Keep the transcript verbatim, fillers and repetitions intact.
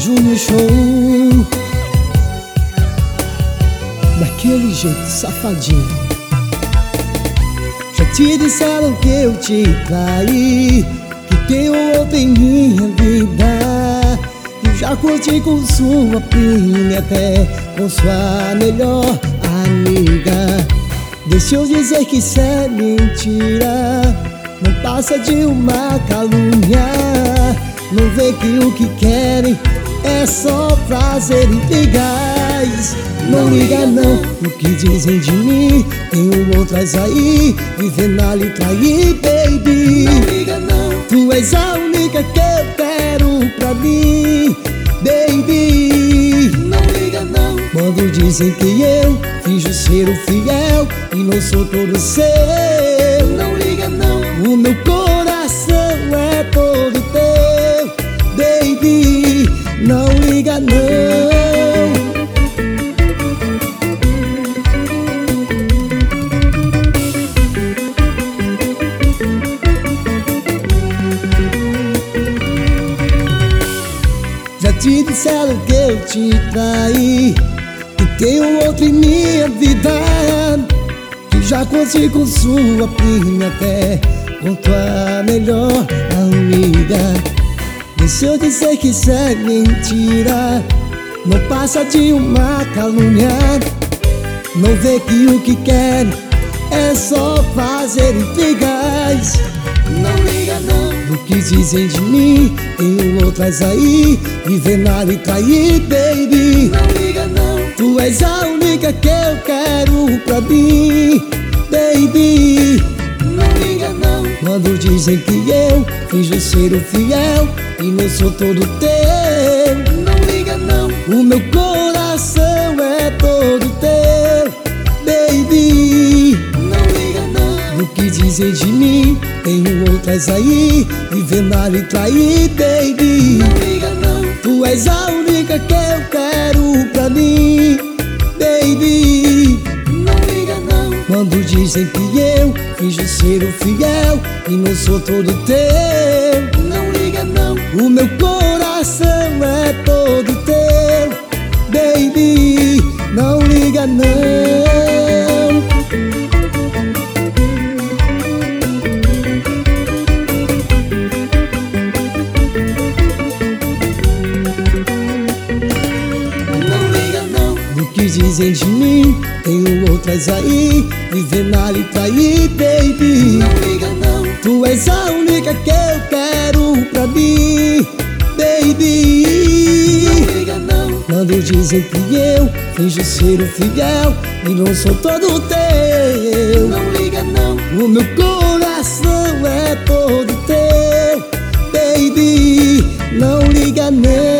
Júnior Show, daquele jeito safadinho. Já te disseram que eu te traí, que tenho outro em minha vida, que já curti com sua prima e até com sua melhor amiga. Deixa eu dizer que isso é mentira, não passa de uma calúnia. Não vê que o que querem é só prazer e ligais. Não liga não, o que dizem de mim, tem outras aí, vivendo ali trair, baby. Não liga não, tu és a única que eu quero pra mim, baby. Não liga não, quando dizem que eu finjo ser o fiel e não sou todo seu. Não liga não, o meu coração é todo teu, baby. Não liga não. Já te disseram que eu te traí, que tenho outro em minha vida, que já curti com sua prima até com tua melhor amiga. Deixa eu dizer que isso é mentira, não passa de uma calúnia. Não vê que o que quer é só fazer intrigas. Não liga não, o que dizem de mim, tem outras aí, vivendo ali trair, baby. Não liga não, tu és a única que eu quero pra mim, baby. Não liga não, quando dizem que eu finjo ser o fiel e não sou todo teu. Não liga não, o meu coração é todo teu, baby. Não liga não, o que dizem de mim, tenho outras aí, vivendo ali trair, baby. Não liga não, tu és a única que eu quero pra mim, baby. Não liga não, quando dizem que eu finjo ser o fiel e não sou todo teu. Não liga não, o meu coração é todo teu, baby. Não liga não. Não liga não, o que dizem de mim, tenho outras aí, vivendo ali trair, baby. Não liga não, tu és a única que eu quero pra mim, baby. Não liga não, quando dizem que eu finjo ser o fiel e não sou todo teu. Não liga não, o meu coração é todo teu, baby. Não liga não.